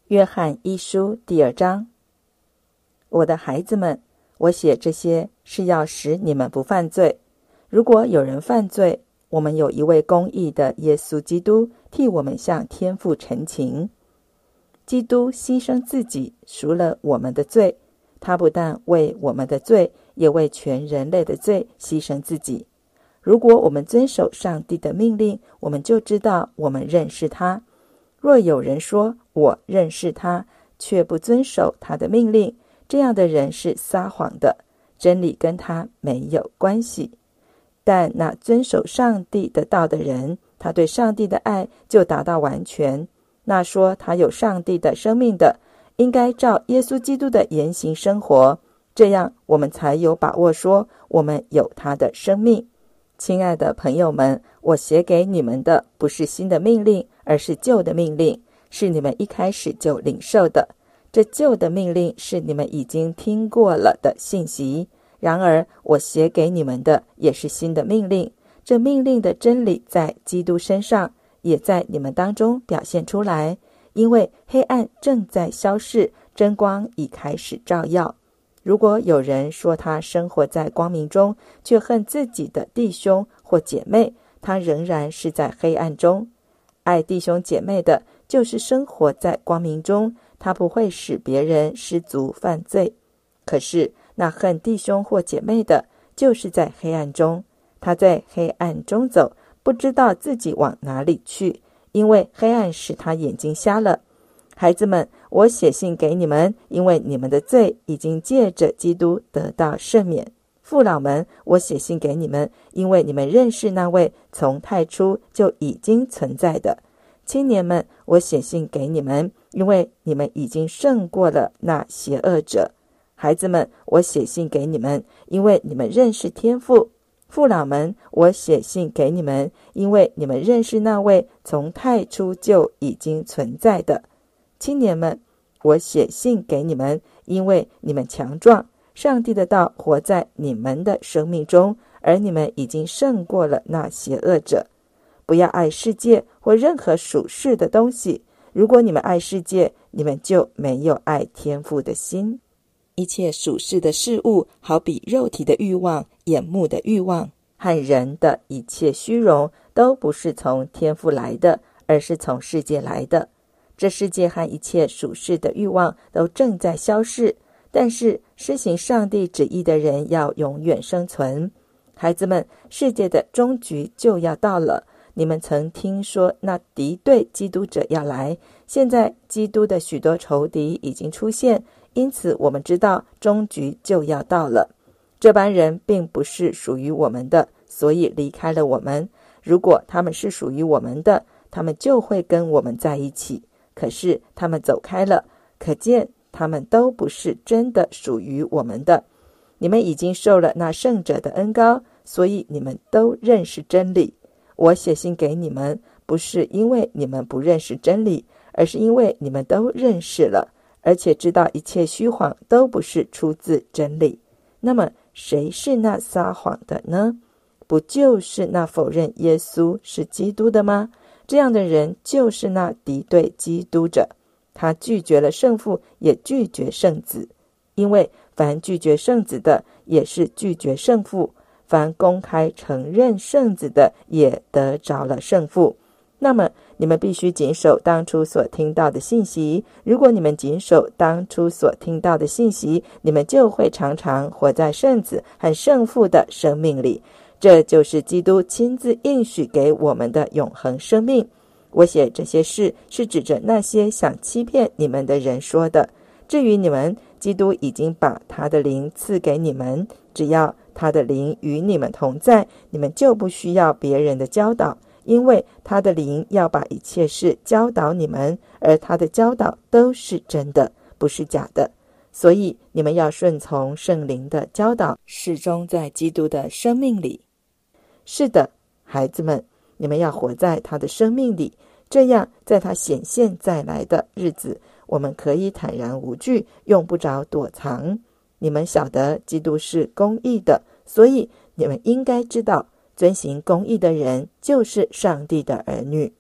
约翰一书第2章。我的孩子们，我写这些是要使你们不犯罪。如果有人犯罪，我们有一位公义的耶稣基督替我们向天父陈情。基督牺牲自己赎了我们的罪，他不但为我们的罪，也为全人类的罪牺牲自己。如果我们遵守上帝的命令，我们就知道我们认识他。若有人说我认识他，却不遵守他的命令，这样的人是撒谎的，真理跟他没有关系。但那遵守上帝的道的人，他对上帝的爱就达到完全。那说他有上帝的生命的，应该照耶稣基督的言行生活，这样我们才有把握说我们有他的生命。亲爱的朋友们，我写给你们的不是新的命令，而是旧的命令，是你们一开始就领受的。这旧的命令是你们已经听过了的信息，然而我写给你们的也是新的命令。这命令的真理在基督身上，也在你们当中表现出来，因为黑暗正在消逝，真光已开始照耀。如果有人说他生活在光明中，却恨自己的弟兄或姐妹，他仍然是在黑暗中。爱弟兄姐妹的，就是生活在光明中，他不会使别人失足犯罪。可是那恨弟兄或姐妹的，就是在黑暗中，他在黑暗中走，不知道自己往哪里去，因为黑暗使他眼睛瞎了。孩子们，我写信给你们，因为你们的罪已经借着基督得到赦免。父老们，我写信给你们，因为你们认识那位从太初就已经存在的。青年们，我写信给你们，因为你们已经胜过了那邪恶者。孩子们，我写信给你们，因为你们认识天父。父老们，我写信给你们，因为你们认识那位从太初就已经存在的。青年们，我写信给你们，因为你们强壮，上帝的道活在你们的生命中，而你们已经胜过了那邪恶者。不要爱世界或任何属世的东西，如果你们爱世界，你们就没有爱天父的心。一切属世的事物，好比肉体的欲望、眼目的欲望和人的一切虚荣，都不是从天父来的，而是从世界来的。这世界和一切属世的欲望都正在消逝，但是施行上帝旨意的人要永远生存。孩子们，世界的终局就要到了。你们曾听说那敌对基督者要来，现在基督的许多仇敌已经出现，因此我们知道终局就要到了。这班人并不是属于我们的，所以离开了我们。如果他们是属于我们的，他们就会跟我们在一起。可是他们走开了，可见他们都不是真的属于我们的。你们已经受了那圣者的恩膏，所以你们都认识真理。我写信给你们，不是因为你们不认识真理，而是因为你们都认识了，而且知道一切虚谎都不是出自真理。那么谁是那撒谎的呢？不就是那否认耶稣是基督的吗？这样的人就是那敌对基督者，他拒绝了圣父，也拒绝圣子。因为凡拒绝圣子的，也是拒绝圣父；凡公开承认圣子的，也得着了圣父。那么你们必须谨守当初所听到的信息。如果你们谨守当初所听到的信息，你们就会常常活在圣子和圣父的生命里。这就是基督亲自应许给我们的永恒生命。我写这些事是指着那些想欺骗你们的人说的。至于你们，基督已经把他的灵赐给你们，只要他的灵与你们同在，你们就不需要别人的教导，因为他的灵要把一切事教导你们，而他的教导都是真的，不是假的。所以你们要顺从圣灵的教导，始终在基督的生命里。是的，孩子们，你们要活在他的生命里，这样在他显现再来的日子，我们可以坦然无惧，用不着躲藏。你们晓得基督是公义的，所以你们应该知道，遵行公义的人就是上帝的儿女。